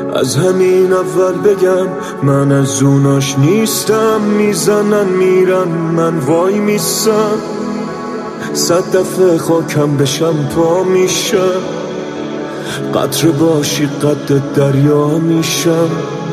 از همین اول بگم من از اوناش نیستم. میزنن میرن من وای میسم، 100 دفعه خاکم بشم پا میشم، قطره باشی قد دریا میشم.